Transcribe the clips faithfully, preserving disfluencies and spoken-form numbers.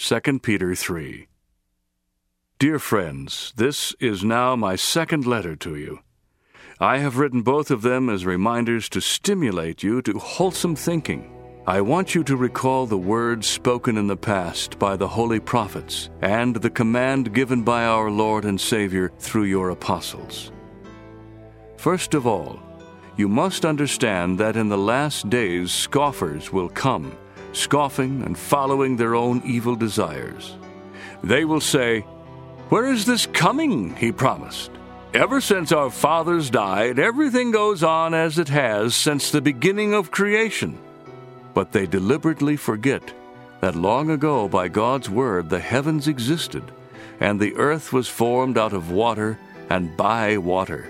Second Peter three. Dear friends, this is now my second letter to you. I have written both of them as reminders to stimulate you to wholesome thinking. I want you to recall the words spoken in the past by the holy prophets and the command given by our Lord and Savior through your apostles. First of all, you must understand that in the last days scoffers will come, scoffing and following their own evil desires. They will say, "Where is this coming he promised? Ever since our fathers died, everything goes on as it has since the beginning of creation." But they deliberately forget that long ago by God's word the heavens existed, and the earth was formed out of water and by water.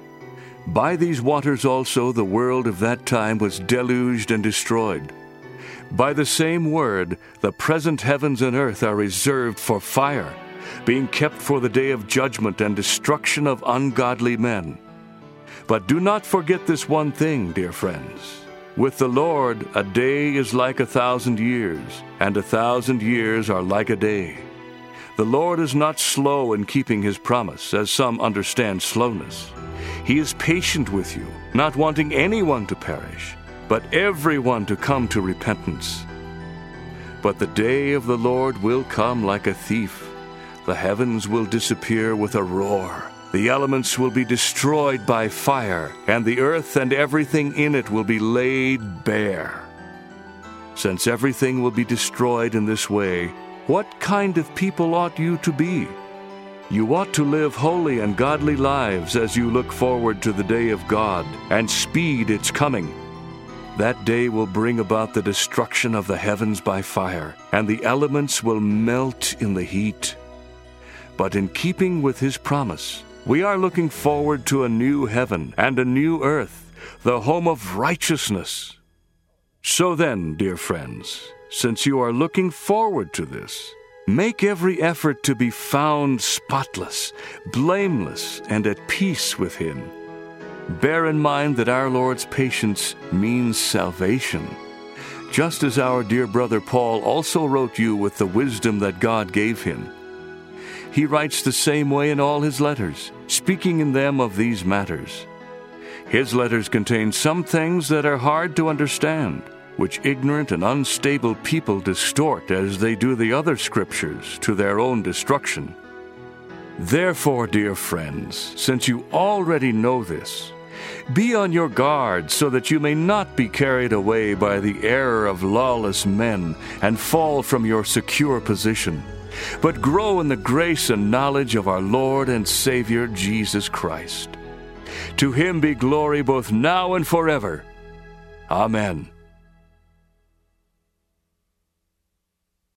By these waters also the world of that time was deluged and destroyed. By the same word the present heavens and earth are reserved for fire, being kept for the day of judgment and destruction of ungodly men. But do not forget this one thing, dear friends. With the Lord, a day is like a thousand years, and a thousand years are like a day. The Lord is not slow in keeping his promise, as some understand slowness. He is patient with you, not wanting anyone to perish, but everyone to come to repentance. But the day of the Lord will come like a thief. The heavens will disappear with a roar. The elements will be destroyed by fire, and the earth and everything in it will be laid bare. Since everything will be destroyed in this way, what kind of people ought you to be? You ought to live holy and godly lives as you look forward to the day of God and speed its coming. That day will bring about the destruction of the heavens by fire, and the elements will melt in the heat. But in keeping with his promise, we are looking forward to a new heaven and a new earth, the home of righteousness. So then, dear friends, since you are looking forward to this, make every effort to be found spotless, blameless, and at peace with him. Bear in mind that our Lord's patience means salvation, just as our dear brother Paul also wrote you with the wisdom that God gave him. He writes the same way in all his letters, speaking in them of these matters. His letters contain some things that are hard to understand, which ignorant and unstable people distort as they do the other scriptures to their own destruction. Therefore, dear friends, since you already know this, be on your guard so that you may not be carried away by the error of lawless men and fall from your secure position, but grow in the grace and knowledge of our Lord and Savior Jesus Christ. To him be glory both now and forever. Amen.